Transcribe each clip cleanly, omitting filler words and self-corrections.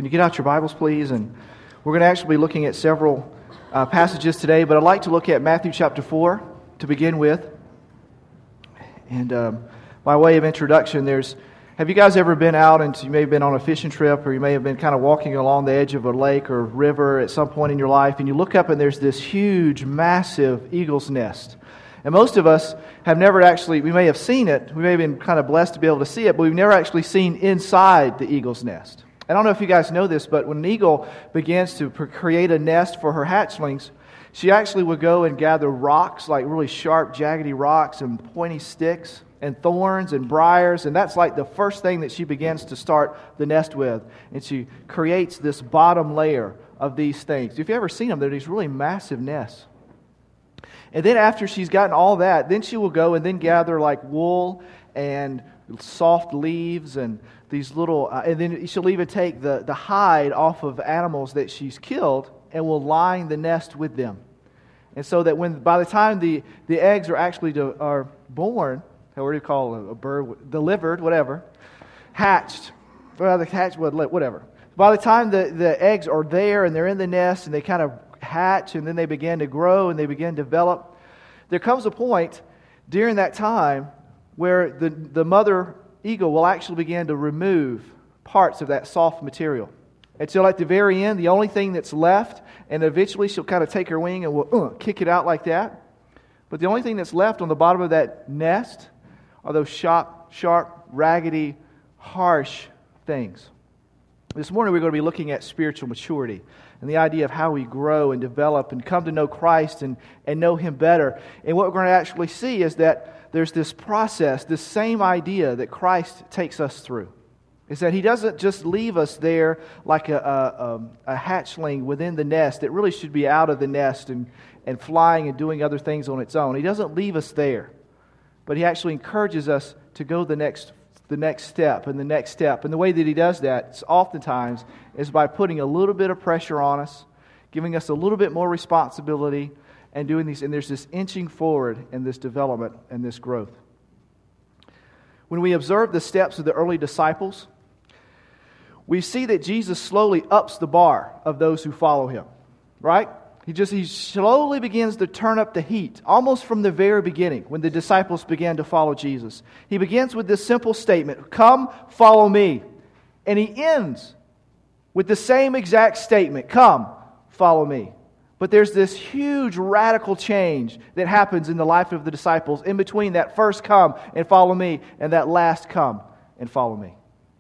Can you get out your Bibles, please? And we're going to actually be looking at several passages today, but I'd like to look at Matthew chapter 4 to begin with. And by way of introduction, have you guys ever been out and you may have been on a fishing trip, or you may have been kind of walking along the edge of a lake or river at some point in your life, and you look up and there's this huge, massive eagle's nest. And most of us have never actually, we may have seen it, we may have been kind of blessed to be able to see it, but we've never actually seen inside the eagle's nest. I don't know if you guys know this, but when an eagle begins to create a nest for her hatchlings, she actually would go and gather rocks, like really sharp, jaggedy rocks and pointy sticks and thorns and briars, and that's like the first thing that she begins to start the nest with. And she creates this bottom layer of these things. If you've ever seen them, they're these really massive nests. And then after she's gotten all that, then she will go and then gather like wool and soft leaves and these little, and then she'll even take the hide off of animals that she's killed and will line the nest with them. And so that by the time the eggs are actually are born, what do you call a bird, delivered, whatever, hatched, whatever. By the time the eggs are there and they're in the nest and they kind of hatch and then they begin to grow and they begin to develop, there comes a point during that time where the mother eagle will actually begin to remove parts of that soft material. Until at the very end, the only thing that's left, and eventually she'll kind of take her wing and will kick it out like that. But the only thing that's left on the bottom of that nest are those sharp, raggedy, harsh things. This morning we're going to be looking at spiritual maturity and the idea of how we grow and develop and come to know Christ and know Him better. And what we're going to actually see is that there's this process, this same idea that Christ takes us through. Is that He doesn't just leave us there like a hatchling within the nest that really should be out of the nest and flying and doing other things on its own. He doesn't leave us there. But He actually encourages us to go the next step and the next step. And the way that He does that oftentimes is by putting a little bit of pressure on us, giving us a little bit more responsibility, and doing these. And there's this inching forward in this development and this growth. When we observe the steps of the early disciples, we see that Jesus slowly ups the bar of those who follow Him. Right? He slowly begins to turn up the heat, almost from the very beginning, when the disciples began to follow Jesus. He begins with this simple statement, "Come, follow me." And He ends with the same exact statement, "Come, follow me." But there's this huge radical change that happens in the life of the disciples in between that first "come and follow me" and that last "come and follow me."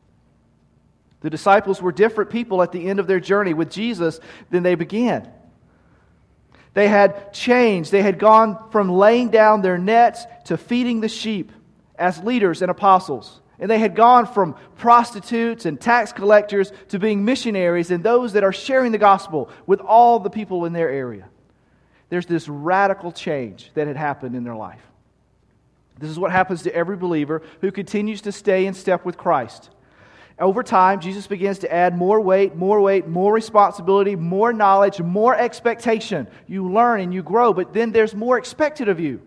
The disciples were different people at the end of their journey with Jesus than they began. They had changed. They had gone from laying down their nets to feeding the sheep as leaders and apostles. And they had gone from prostitutes and tax collectors to being missionaries and those that are sharing the gospel with all the people in their area. There's this radical change that had happened in their life. This is what happens to every believer who continues to stay in step with Christ. Over time, Jesus begins to add more weight, more responsibility, more knowledge, more expectation. You learn and you grow, but then there's more expected of you.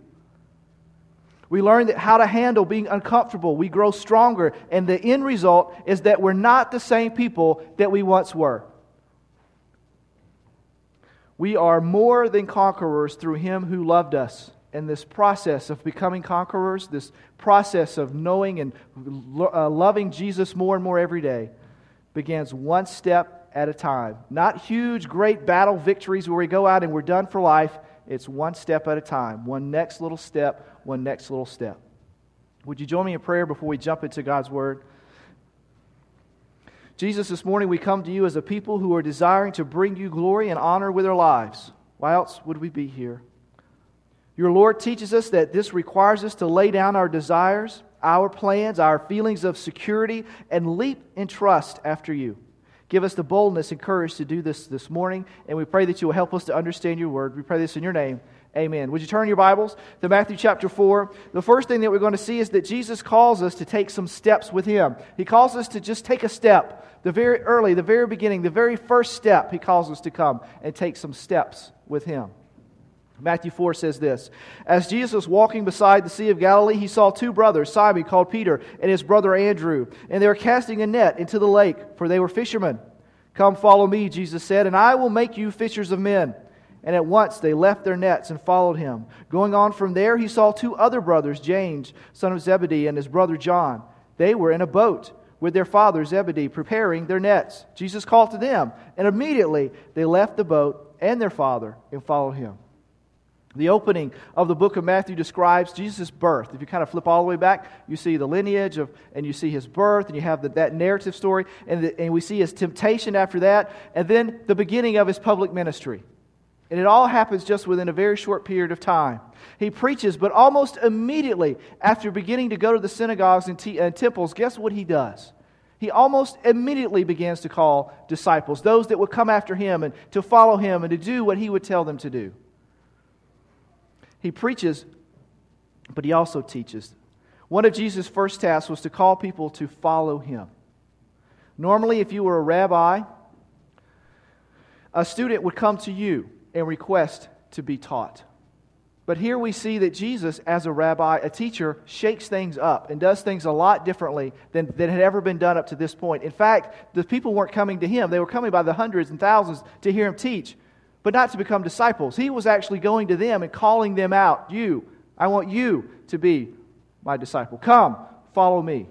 We learn how to handle being uncomfortable. We grow stronger, and the end result is that we're not the same people that we once were. We are more than conquerors through Him who loved us. And this process of becoming conquerors, this process of knowing and loving Jesus more and more every day, begins one step at a time. Not huge, great battle victories where we go out and we're done for life. It's one step at a time. One next little step, one next little step. Would you join me in prayer before we jump into God's Word? Jesus, this morning we come to You as a people who are desiring to bring You glory and honor with our lives. Why else would we be here? Your Lord teaches us that this requires us to lay down our desires, our plans, our feelings of security, and leap in trust after You. Give us the boldness and courage to do this morning, and we pray that You will help us to understand Your Word. We pray this in Your name. Amen. Would you turn your Bibles to Matthew chapter 4? The first thing that we're going to see is that Jesus calls us to take some steps with Him. He calls us to just take a step. The very beginning, the very first step, He calls us to come and take some steps with Him. Matthew 4 says this, "As Jesus was walking beside the Sea of Galilee, He saw two brothers, Simon called Peter and his brother Andrew, and they were casting a net into the lake, for they were fishermen. "Come, follow me," Jesus said, "and I will make you fishers of men." And at once they left their nets and followed him. Going on from there, he saw two other brothers, James, son of Zebedee, and his brother John. They were in a boat with their father Zebedee, preparing their nets. Jesus called to them, and immediately they left the boat and their father and followed him. The opening of the book of Matthew describes Jesus' birth. If you kind of flip all the way back, you see the lineage and you see his birth, and you have that narrative story, and we see his temptation after that, and then the beginning of his public ministry. And it all happens just within a very short period of time. He preaches, but almost immediately after beginning to go to the synagogues and temples, guess what he does? He almost immediately begins to call disciples, those that would come after him and to follow him and to do what he would tell them to do. He preaches, but he also teaches. One of Jesus' first tasks was to call people to follow him. Normally, if you were a rabbi, a student would come to you and request to be taught. But here we see that Jesus, as a rabbi, a teacher, shakes things up and does things a lot differently than had ever been done up to this point. In fact, the people weren't coming to him. They were coming by the hundreds and thousands to hear him teach, but not to become disciples. He was actually going to them and calling them out. I want you to be my disciple. Come, follow me.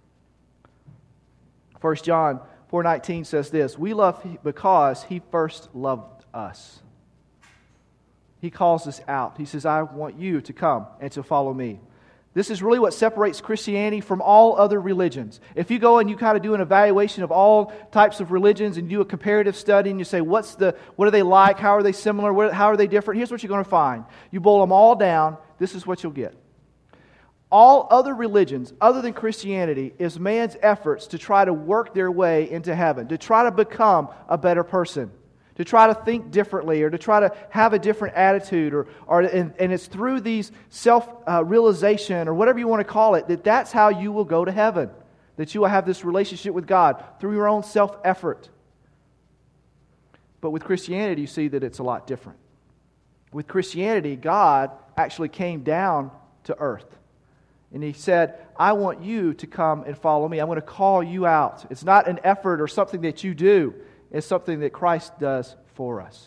1 John 4:19 says this, "We love because he first loved us." He calls us out. He says, "I want you to come and to follow me." This is really what separates Christianity from all other religions. If you go and you kind of do an evaluation of all types of religions and you do a comparative study and you say, what are they like? How are they similar? How are they different? Here's what you're going to find. You boil them all down. This is what you'll get. All other religions, other than Christianity, is man's efforts to try to work their way into heaven, to try to become a better person, to try to think differently, or to try to have a different attitude, and it's through these self-realization, or whatever you want to call it, that's how you will go to heaven, that you will have this relationship with God through your own self-effort. But with Christianity, you see that it's a lot different. With Christianity, God actually came down to earth. And he said, "I want you to come and follow me. I'm going to call you out." It's not an effort or something that you do. It's something that Christ does for us.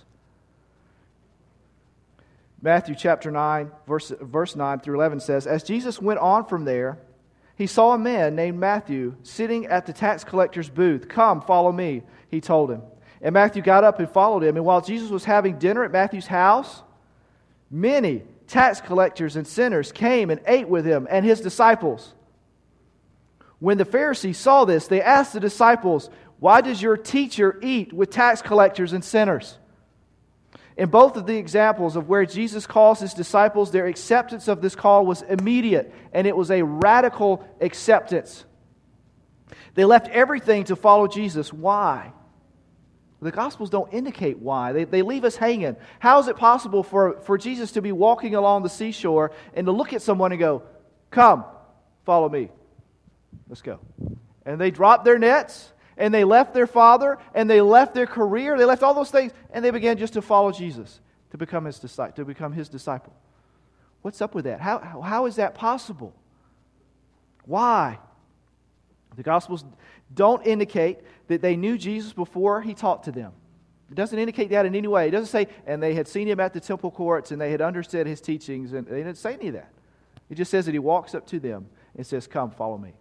Matthew chapter 9, verse 9 through 11 says, "As Jesus went on from there, he saw a man named Matthew sitting at the tax collector's booth. 'Come, follow me,' he told him. And Matthew got up and followed him. And while Jesus was having dinner at Matthew's house, many tax collectors and sinners came and ate with him and his disciples. When the Pharisees saw this, they asked the disciples, 'Why does your teacher eat with tax collectors and sinners?'" In both of the examples of where Jesus calls his disciples, their acceptance of this call was immediate, and it was a radical acceptance. They left everything to follow Jesus. Why? The Gospels don't indicate why. They leave us hanging. How is it possible for Jesus to be walking along the seashore and to look at someone and go, "Come, follow me. Let's go." And they dropped their nets, and they left their father, and they left their career, they left all those things, and they began just to follow Jesus, to become his disciple. What's up with that? How is that possible? Why? The Gospels don't indicate that they knew Jesus before he taught to them. It doesn't indicate that in any way. It doesn't say, and they had seen him at the temple courts, and they had understood his teachings, and they didn't say any of that. It just says that he walks up to them and says, "Come, follow me."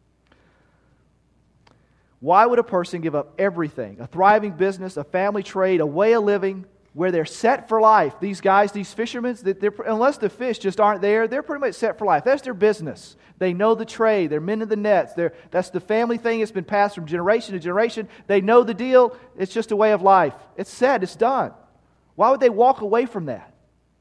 Why would a person give up everything, a thriving business, a family trade, a way of living, where they're set for life? These guys, these fishermen, unless the fish just aren't there, they're pretty much set for life. That's their business. They know the trade. They're men of the nets. That's the family thing. It's been passed from generation to generation. They know the deal. It's just a way of life. It's set. It's done. Why would they walk away from that?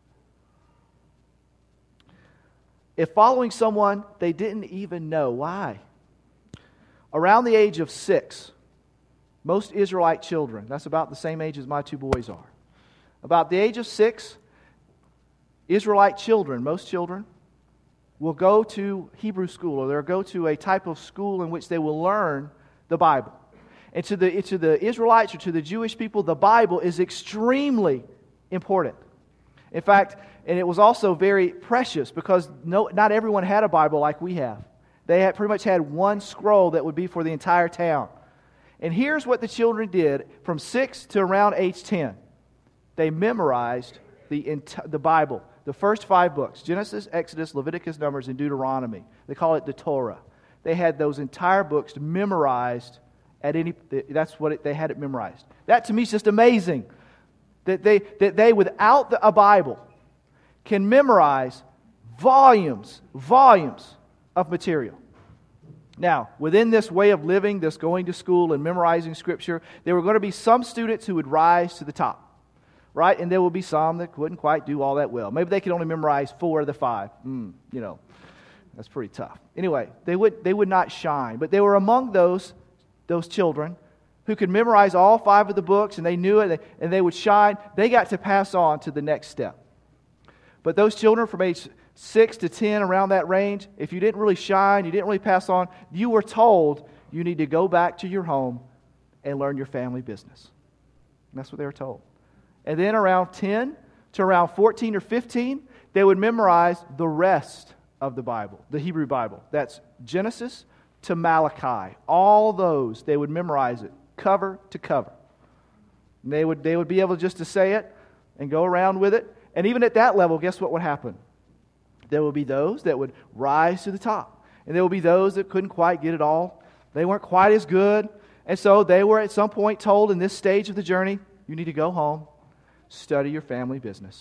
If following someone they didn't even know, why? Around the age of 6, most Israelite children, that's about the same age as my two boys are, about the age of 6, Israelite children, most children, will go to Hebrew school, or they'll go to a type of school in which they will learn the Bible. And to the Israelites, or to the Jewish people, the Bible is extremely important. In fact, and it was also very precious, because not everyone had a Bible like we have. They pretty much had one scroll that would be for the entire town. And here's what the children did from 6 to around age 10. They memorized the Bible, the first 5 books, Genesis, Exodus, Leviticus, Numbers, and Deuteronomy. They call it the Torah. They had those entire books memorized they had it memorized. That to me is just amazing. That they without a Bible, can memorize volumes of material. Now, within this way of living, this going to school and memorizing Scripture, there were going to be some students who would rise to the top, right? And there will be some that couldn't quite do all that well. Maybe they could only memorize 4 of the 5. That's pretty tough. Anyway, they would not shine. But they were among those children who could memorize all 5 of the books, and they knew it, and they would shine. They got to pass on to the next step. But those children from age 6 to 10, around that range, if you didn't really shine, you didn't really pass on, you were told you need to go back to your home and learn your family business. And that's what they were told. And then around 10 to around 14 or 15, they would memorize the rest of the Bible, the Hebrew Bible. That's Genesis to Malachi. All those, they would memorize it, cover to cover. And they would be able just to say it and go around with it. And even at that level, guess what would happen? There would be those that would rise to the top. And there would be those that couldn't quite get it all. They weren't quite as good. And so they were at some point told in this stage of the journey, you need to go home, study your family business.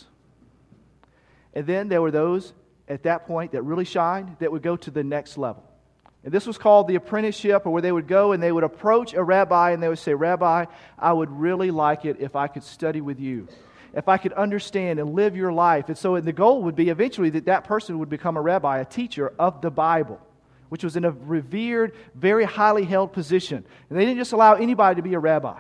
And then there were those at that point that really shined that would go to the next level. And this was called the apprenticeship, or where they would go and they would approach a rabbi and they would say, Rabbi, I would really like it if I could study with you, if I could understand and live your life. And so the goal would be eventually that person would become a rabbi, a teacher of the Bible, which was in a revered, very highly held position. And they didn't just allow anybody to be a rabbi.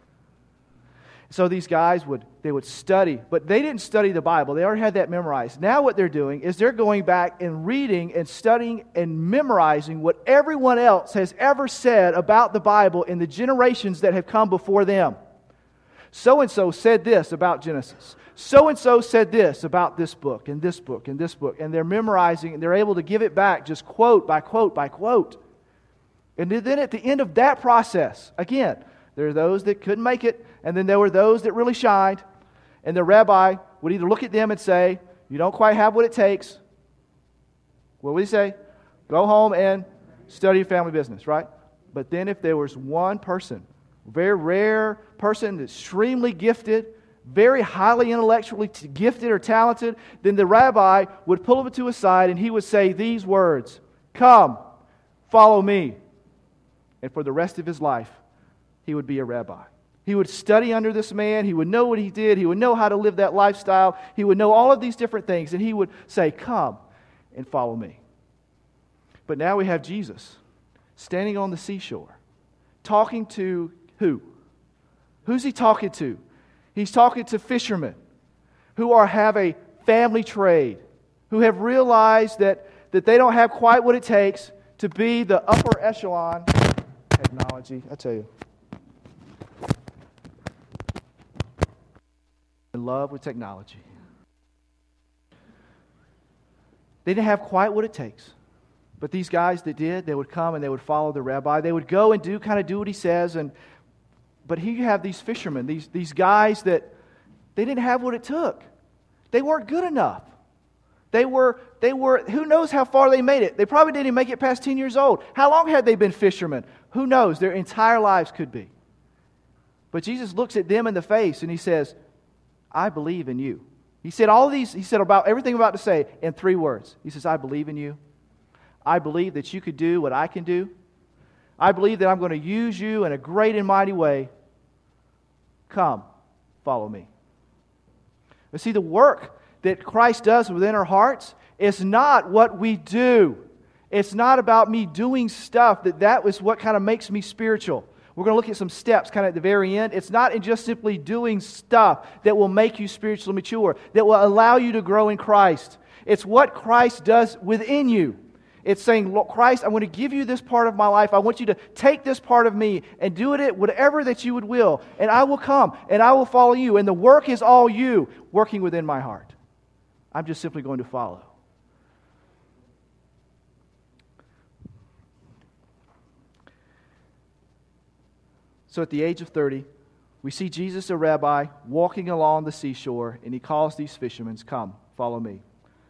So these guys would study, but they didn't study the Bible. They already had that memorized. Now what they're doing is they're going back and reading and studying and memorizing what everyone else has ever said about the Bible in the generations that have come before them. So-and-so said this about Genesis. So-and-so said this about this book and this book and this book. And they're memorizing and they're able to give it back just quote by quote by quote. And then at the end of that process, again, there are those that couldn't make it, and then there were those that really shined. And the rabbi would either look at them and say, you don't quite have what it takes. What would he say? Go home and study your family business, right? But then if there was one person, very rare person, extremely gifted, very highly intellectually gifted or talented, then the rabbi would pull him to a side and he would say these words, come, follow me. And for the rest of his life, he would be a rabbi. He would study under this man. He would know what he did. He would know how to live that lifestyle. He would know all of these different things. And he would say, come and follow me. But now we have Jesus standing on the seashore, talking to who? Who's he talking to? He's talking to fishermen who have a family trade, who have realized that they don't have quite what it takes to be the upper echelon technology. I tell you. In love with technology. They didn't have quite what it takes. But these guys that did, they would come and they would follow the rabbi. They would go and do what he says. But here you have these fishermen, these guys that they didn't have what it took. They weren't good enough. They were, who knows how far they made it. They probably didn't even make it past 10 years old. How long had they been fishermen? Who knows? Their entire lives could be. But Jesus looks at them in the face and he says, I believe in you. He said about everything I'm about to say in 3 words. He says, I believe in you. I believe that you could do what I can do. I believe that I'm going to use you in a great and mighty way. Come, follow me. But see, the work that Christ does within our hearts is not what we do. It's not about me doing stuff that is what kind of makes me spiritual. We're going to look at some steps kind of at the very end. It's not in just simply doing stuff that will make you spiritually mature, that will allow you to grow in Christ. It's what Christ does within you. It's saying, Lord Christ, I'm going to give you this part of my life. I want you to take this part of me and do it whatever that you would will. And I will come and I will follow you. And the work is all you working within my heart. I'm just simply going to follow. So at the age of 30, we see Jesus, a rabbi, walking along the seashore, and he calls these fishermen, "Come, follow me."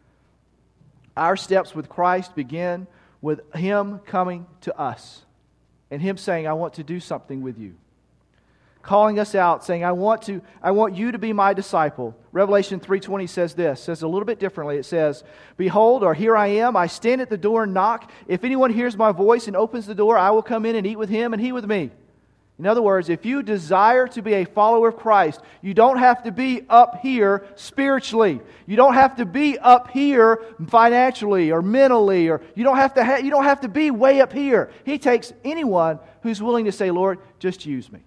Our steps with Christ begin with him coming to us and him saying, "I want to do something with you." Calling us out, saying, I want you to be my disciple. Revelation 3:20 says a little bit differently. It says, "Behold, or here I am, I stand at the door and knock. If anyone hears my voice and opens the door, I will come in and eat with him and he with me." In other words, if you desire to be a follower of Christ, you don't have to be up here spiritually. You don't have to be up here financially or mentally, or you don't have to be way up here. He takes anyone who's willing to say, "Lord, just use me."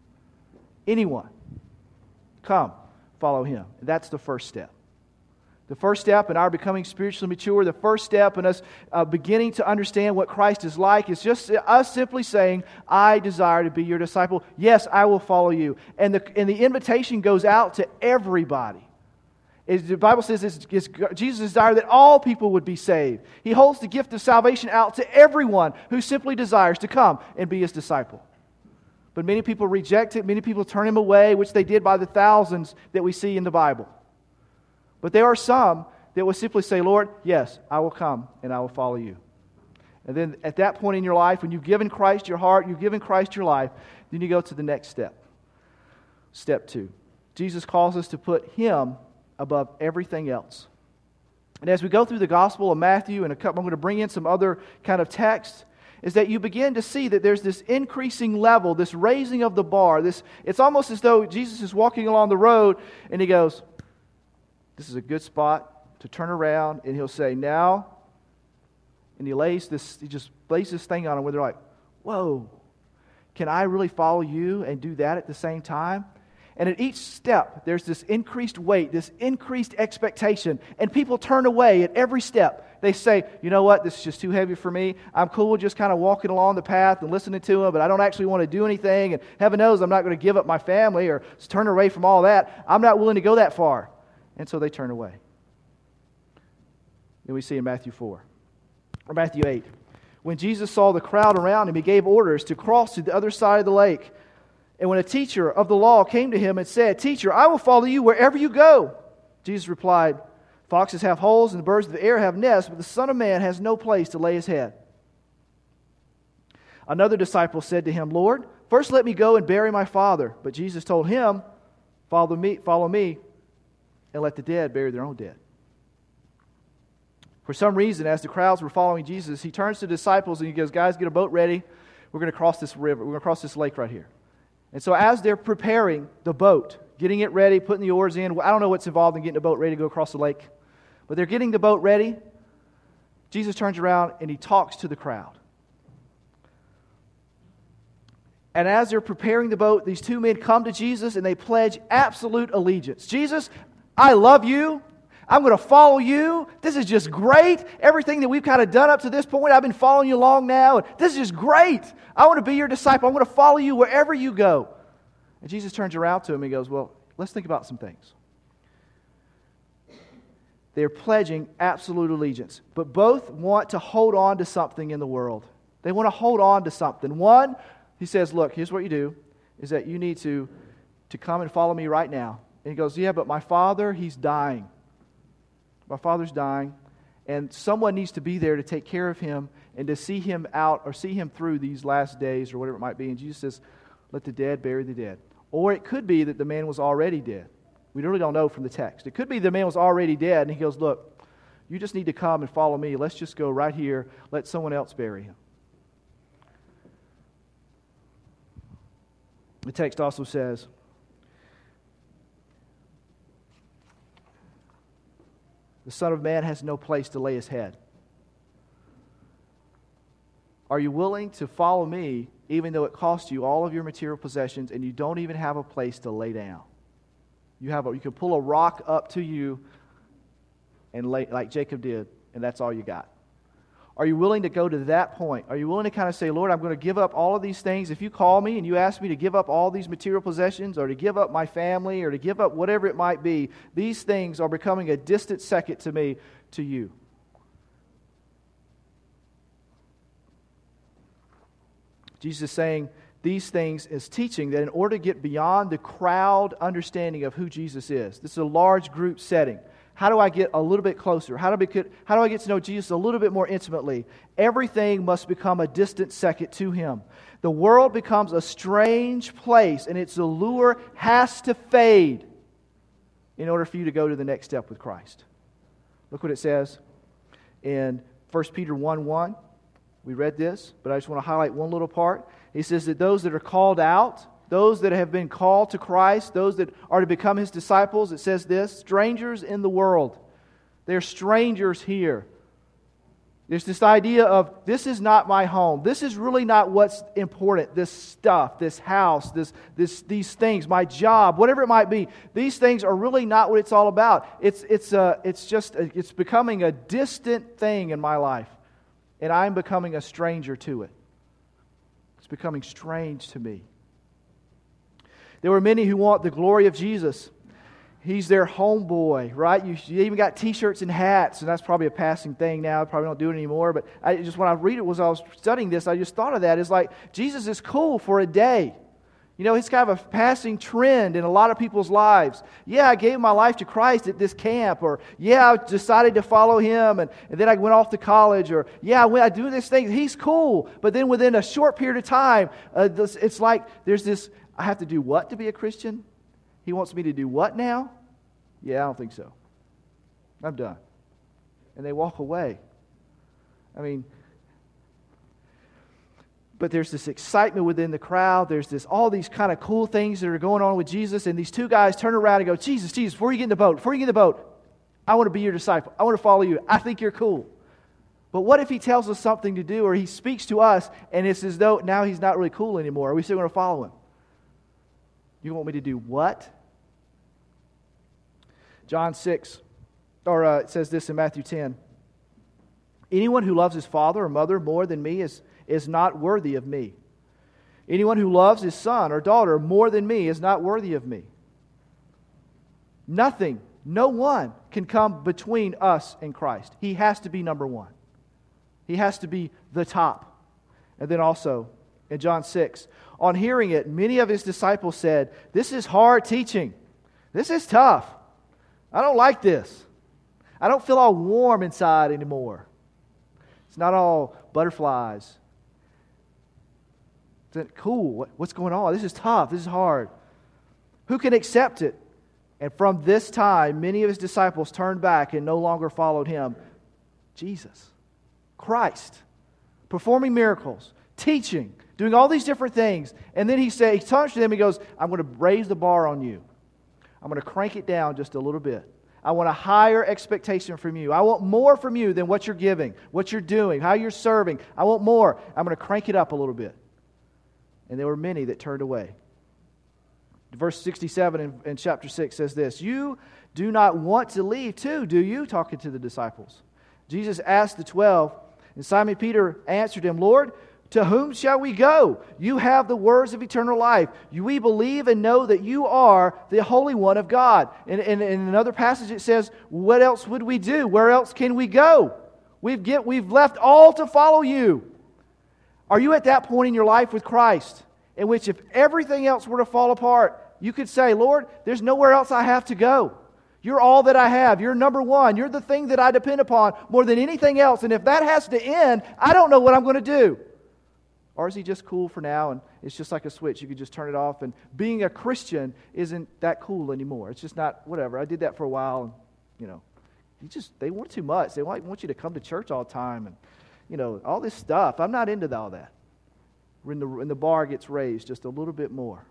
Anyone. Come, follow him. That's the first step. The first step in our becoming spiritually mature, the first step in us beginning to understand what Christ is like, is just us simply saying, "I desire to be your disciple. Yes, I will follow you." And the invitation goes out to everybody. The Bible says it's Jesus' desire that all people would be saved. He holds the gift of salvation out to everyone who simply desires to come and be his disciple. But many people reject it. Many people turn him away, which they did by the thousands that we see in the Bible. But there are some that will simply say, "Lord, yes, I will come and I will follow you." And then at that point in your life, when you've given Christ your heart, you've given Christ your life, then you go to the next step. Step 2. Jesus calls us to put him above everything else. And as we go through the Gospel of Matthew, and I'm going to bring in some other kind of texts, is that you begin to see that there's this increasing level, this raising of the bar. It's almost as though Jesus is walking along the road and he goes, "This is a good spot to turn around," and he'll say, "Now," and he just lays this thing on them where they're like, "Whoa, can I really follow you and do that at the same time?" And at each step, there's this increased weight, this increased expectation, and people turn away at every step. They say, "You know what, this is just too heavy for me. I'm cool with just kind of walking along the path and listening to him, but I don't actually want to do anything, and heaven knows I'm not going to give up my family or turn away from all that. I'm not willing to go that far." And so they turn away. Then we see in Matthew 8. When Jesus saw the crowd around him, he gave orders to cross to the other side of the lake. And when a teacher of the law came to him and said, "Teacher, I will follow you wherever you go," Jesus replied, "Foxes have holes and the birds of the air have nests, but the Son of Man has no place to lay his head." Another disciple said to him, "Lord, first let me go and bury my father." But Jesus told him, follow me, and let the dead bury their own dead." For some reason, as the crowds were following Jesus, he turns to the disciples and he goes, "Guys, get a boat ready. We're going to cross this river. We're going to cross this lake right here." And so as they're preparing the boat, getting it ready, putting the oars in, I don't know what's involved in getting the boat ready to go across the lake, but they're getting the boat ready. Jesus turns around and he talks to the crowd. And as they're preparing the boat, these two men come to Jesus and they pledge absolute allegiance. "Jesus, I love you. I'm going to follow you. This is just great. Everything that we've kind of done up to this point, I've been following you along now. And this is just great. I want to be your disciple. I'm going to follow you wherever you go." And Jesus turns around to him and he goes, "Well, let's think about some things." They're pledging absolute allegiance, but both want to hold on to something in the world. They want to hold on to something. One, he says, "Look, here's what you do, is that you need to come and follow me right now." And he goes, "Yeah, but my father, he's dying. My father's dying, and someone needs to be there to take care of him and to see him out or see him through these last days," or whatever it might be. And Jesus says, "Let the dead bury the dead." Or it could be that the man was already dead. We really don't know from the text. It could be the man was already dead, and he goes, "Look, you just need to come and follow me. Let's just go right here. Let someone else bury him." The text also says, "The Son of Man has no place to lay his head." Are you willing to follow me even though it costs you all of your material possessions and you don't even have a place to lay down? You can pull a rock up to you and lay like Jacob did, and that's all you got. Are you willing to go to that point? Are you willing to kind of say, "Lord, I'm going to give up all of these things. If you call me and you ask me to give up all these material possessions or to give up my family or to give up whatever it might be, these things are becoming a distant second to me, to you." Jesus is saying these things is teaching that in order to get beyond the crowd understanding of who Jesus is, this is a large group setting. How do I get a little bit closer? How do I get to know Jesus a little bit more intimately? Everything must become a distant second to Him. The world becomes a strange place, and its allure has to fade in order for you to go to the next step with Christ. Look what it says in 1 Peter 1:1. We read this, but I just want to highlight one little part. He says that those that are called out, those that have been called to Christ, those that are to become His disciples, it says this, strangers in the world. They're strangers here. There's this idea of, this is not my home. This is really not what's important. This stuff, this house, these things, my job, whatever it might be. These things are really not what it's all about. It's becoming a distant thing in my life. And I'm becoming a stranger to it. It's becoming strange to me. There were many who want the glory of Jesus. He's their homeboy, right? You even got T-shirts and hats, and that's probably a passing thing now. I probably don't do it anymore. But when I read it, as I was studying this, I just thought of that. It's like, Jesus is cool for a day. You know, he's kind of a passing trend in a lot of people's lives. Yeah, I gave my life to Christ at this camp, or yeah, I decided to follow Him, and then I went off to college, or yeah, I do this thing. He's cool. But then within a short period of time, it's like there's this, I have to do what to be a Christian? He wants me to do what now? Yeah, I don't think so. I'm done. And they walk away. I mean, but there's this excitement within the crowd. There's all these kind of cool things that are going on with Jesus. And these two guys turn around and go, Jesus, before you get in the boat, I want to be your disciple. I want to follow you. I think you're cool. But what if He tells us something to do, or He speaks to us, and it's as though now He's not really cool anymore? Are we still going to follow Him? You want me to do what? John 6, it says this in Matthew 10. Anyone who loves his father or mother more than me is not worthy of me. Anyone who loves his son or daughter more than me is not worthy of me. Nothing, no one can come between us and Christ. He has to be number one. He has to be the top. And then also, in John 6, on hearing it, many of His disciples said, "This is hard teaching. This is tough. I don't like this. I don't feel all warm inside anymore. It's not all butterflies. It's cool. What's going on? This is tough. This is hard. Who can accept it?" And from this time, many of His disciples turned back and no longer followed Him. Jesus, Christ, performing miracles, teaching, doing all these different things. And then He turns to them and goes, I'm going to raise the bar on you. I'm going to crank it down just a little bit. I want a higher expectation from you. I want more from you than what you're giving, what you're doing, how you're serving. I want more. I'm going to crank it up a little bit. And there were many that turned away. Verse 67 in chapter 6 says this, "You do not want to leave too, do you?" Talking to the disciples. Jesus asked the 12, and Simon Peter answered Him, "Lord, to whom shall we go? You have the words of eternal life. We believe and know that You are the Holy One of God." In another passage it says, what else would we do? Where else can we go? We've left all to follow You. Are you at that point in your life with Christ, in which if everything else were to fall apart, you could say, Lord, there's nowhere else I have to go. You're all that I have. You're number one. You're the thing that I depend upon more than anything else. And if that has to end, I don't know what I'm going to do. Or is He just cool for now and it's just like a switch? You could just turn it off, and being a Christian isn't that cool anymore. It's just not, whatever. I did that for a while, and, they want too much. They want you to come to church all the time and, all this stuff. I'm not into all that. When the bar gets raised just a little bit more.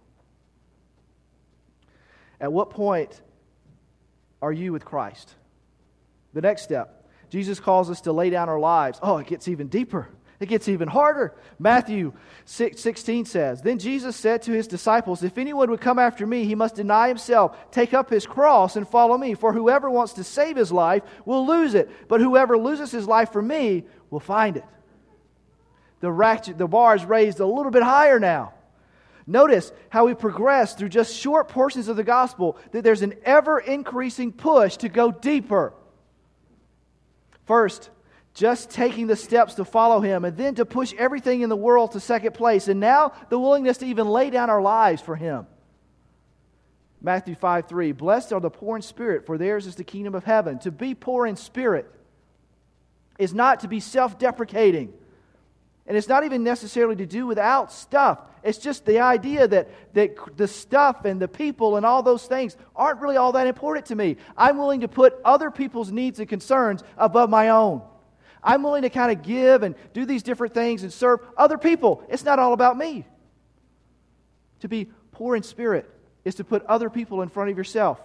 At what point are you with Christ? The next step. Jesus calls us to lay down our lives. Oh, it gets even deeper. It gets even harder. Matthew 6:16 says, "Then Jesus said to His disciples, if anyone would come after me, he must deny himself, take up his cross, and follow me. For whoever wants to save his life will lose it. But whoever loses his life for me will find it." The bar is raised a little bit higher now. Notice how we progress through just short portions of the gospel, that there's an ever-increasing push to go deeper. First, just taking the steps to follow Him, and then to push everything in the world to second place, and now the willingness to even lay down our lives for Him. Matthew 5:3, blessed are the poor in spirit, for theirs is the kingdom of heaven. To be poor in spirit is not to be self-deprecating. And it's not even necessarily to do without stuff. It's just the idea that the stuff and the people and all those things aren't really all that important to me. I'm willing to put other people's needs and concerns above my own. I'm willing to kind of give and do these different things and serve other people. It's not all about me. To be poor in spirit is to put other people in front of yourself.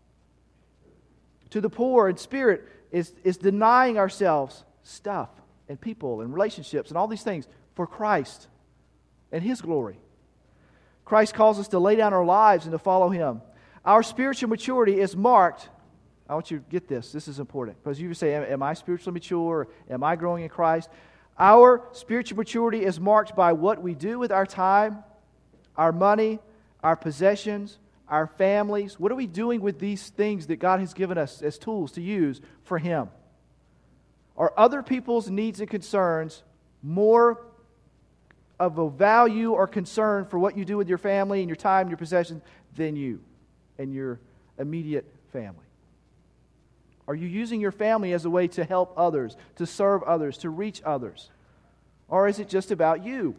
To the poor in spirit is denying ourselves stuff and people and relationships and all these things for Christ and His glory. Christ calls us to lay down our lives and to follow Him. Our spiritual maturity is marked. I want you to get this. This is important. Because you say, am I spiritually mature? Am I growing in Christ? Our spiritual maturity is marked by what we do with our time, our money, our possessions, our families. What are we doing with these things that God has given us as tools to use for Him? Are other people's needs and concerns more of a value or concern for what you do with your family and your time and your possessions than you and your immediate family? Are you using your family as a way to help others, to serve others, to reach others? Or is it just about you?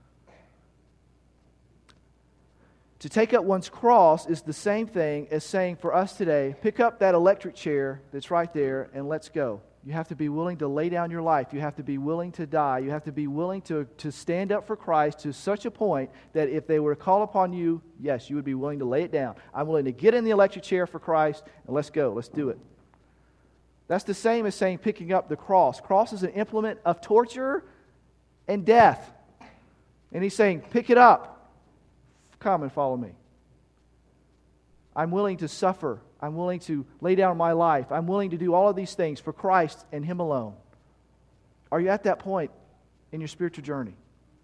To take up one's cross is the same thing as saying for us today, pick up that electric chair that's right there and let's go. You have to be willing to lay down your life. You have to be willing to die. You have to be willing to stand up for Christ to such a point that if they were to call upon you, yes, you would be willing to lay it down. I'm willing to get in the electric chair for Christ, and let's go. Let's do it. That's the same as saying picking up the cross. Cross is an implement of torture and death. And He's saying, pick it up. Come and follow me. I'm willing to suffer. I'm willing to lay down my life. I'm willing to do all of these things for Christ and Him alone. Are you at that point in your spiritual journey?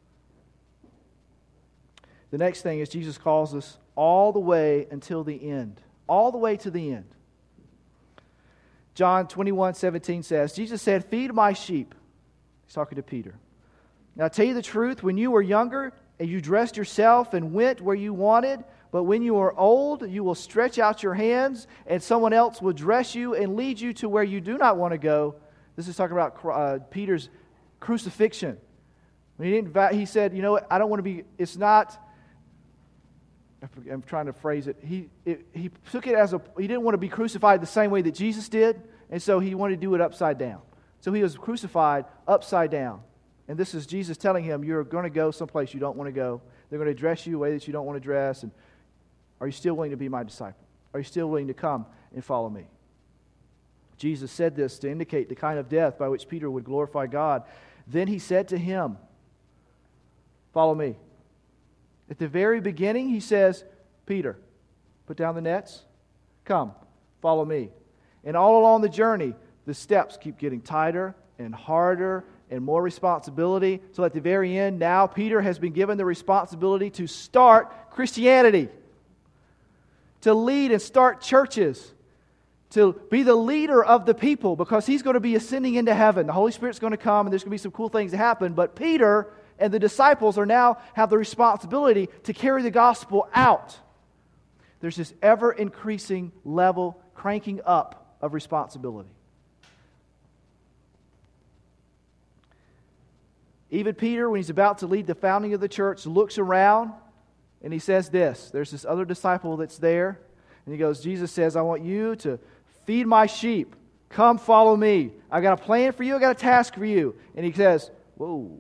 The next thing is Jesus calls us all the way until the end. All the way to the end. John 21:17 says, Jesus said, feed my sheep. He's talking to Peter. Now I tell you the truth, when you were younger and you dressed yourself and went where you wanted, but when you are old, you will stretch out your hands, and someone else will dress you and lead you to where you do not want to go. This is talking about Peter's crucifixion. He said, you know what, I don't want to be, it's not, I'm trying to phrase it. He took it as he didn't want to be crucified the same way that Jesus did, and so he wanted to do it upside down. So he was crucified upside down. And this is Jesus telling him, you're going to go someplace you don't want to go. They're going to dress you a way that you don't want to dress, and are you still willing to be my disciple? Are you still willing to come and follow me? Jesus said this to indicate the kind of death by which Peter would glorify God. Then He said to him, follow me. At the very beginning, He says, Peter, put down the nets. Come, follow me. And all along the journey, the steps keep getting tighter and harder and more responsibility. So at the very end, now Peter has been given the responsibility to start Christianity. To lead and start churches, to be the leader of the people, because he's going to be ascending into heaven. The Holy Spirit's going to come, and there's going to be some cool things to happen. But Peter and the disciples have the responsibility to carry the gospel out. There's this ever-increasing level, cranking up of responsibility. Even Peter, when he's about to lead the founding of the church, looks around, and he says this. There's this other disciple that's there. And he goes, Jesus says, I want you to feed my sheep. Come follow me. I got a plan for you. I got a task for you. And he says, whoa.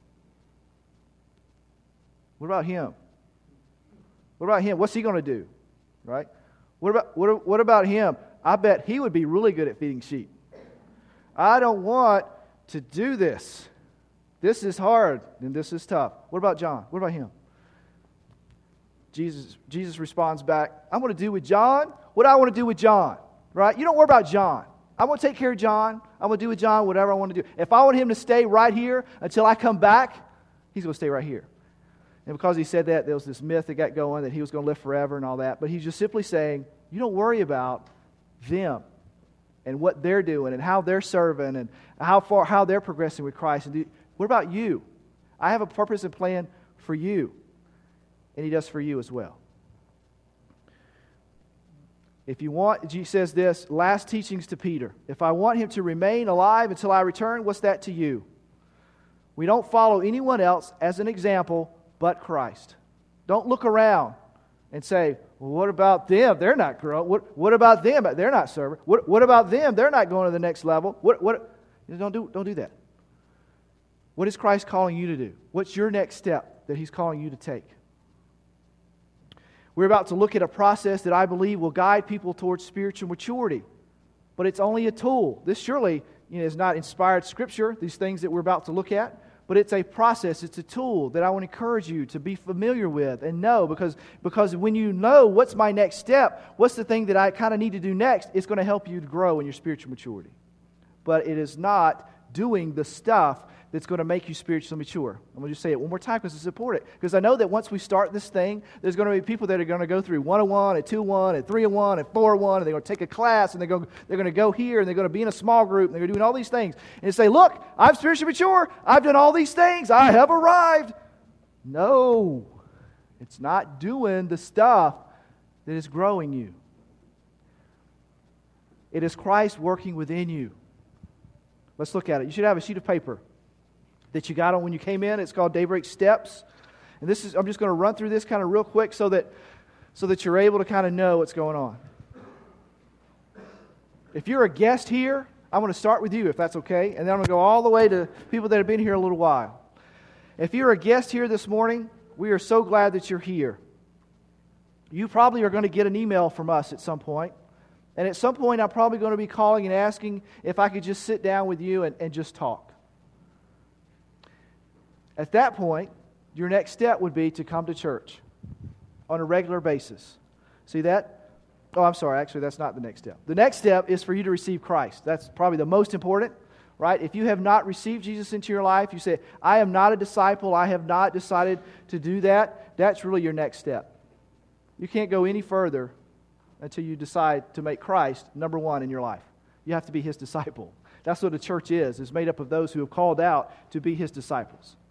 What about him? What about him? What's he going to do? Right? What about him? I bet he would be really good at feeding sheep. I don't want to do this. This is hard and this is tough. What about John? What about him? Jesus responds back, I'm going to do with John what I want to do with John. Right? You don't worry about John. I'm going to take care of John. I'm going to do with John whatever I want to do. If I want him to stay right here until I come back, he's going to stay right here. And because he said that, there was this myth that got going that he was going to live forever and all that. But he's just simply saying, you don't worry about them and what they're doing and how they're serving and how they're progressing with Christ. What about you? I have a purpose and plan for you, and He does for you as well. If you want, Jesus says this, last teachings to Peter. If I want him to remain alive until I return, what's that to you? We don't follow anyone else as an example but Christ. Don't look around and say, well, what about them? They're not growing. What about them? They're not serving. What about them? They're not going to the next level. Don't do that. What is Christ calling you to do? What's your next step that He's calling you to take? We're about to look at a process that I believe will guide people towards spiritual maturity. But it's only a tool. This surely is not inspired Scripture, these things that we're about to look at. But it's a process, it's a tool that I want to encourage you to be familiar with and know. Because when you know what's my next step, what's the thing that I kind of need to do next, it's going to help you to grow in your spiritual maturity. But it is not doing the stuff that's going to make you spiritually mature. I'm going to just say it one more time because it's important. Because I know that once we start this thing, there's going to be people that are going to go through 101 and 201 and 301 and 401, and they're going to take a class, and they're going to go here, and they're going to be in a small group, and they're doing all these things. And they say, look, I'm spiritually mature. I've done all these things. I have arrived. No, it's not doing the stuff that is growing you. It is Christ working within you. Let's look at it. You should have a sheet of paper that you got on when you came in. It's called Daybreak Steps. And I'm just going to run through this kind of real quick so that you're able to kind of know what's going on. If you're a guest here, I want to start with you, if that's okay. And then I'm going to go all the way to people that have been here a little while. If you're a guest here this morning, we are so glad that you're here. You probably are going to get an email from us at some point. And at some point, I'm probably going to be calling and asking if I could just sit down with you and just talk. At that point, your next step would be to come to church on a regular basis. See that? Oh, I'm sorry. Actually, that's not the next step. The next step is for you to receive Christ. That's probably the most important, right? If you have not received Jesus into your life, you say, I am not a disciple. I have not decided to do that. That's really your next step. You can't go any further until you decide to make Christ number one in your life. You have to be His disciple. That's what the church is. It's made up of those who have called out to be His disciples.